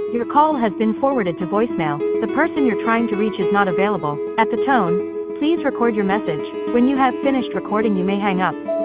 Your call has been forwarded to voicemail. The person you're trying to reach is not available. At the tone, please record your message. When you have finished recording, you may hang up.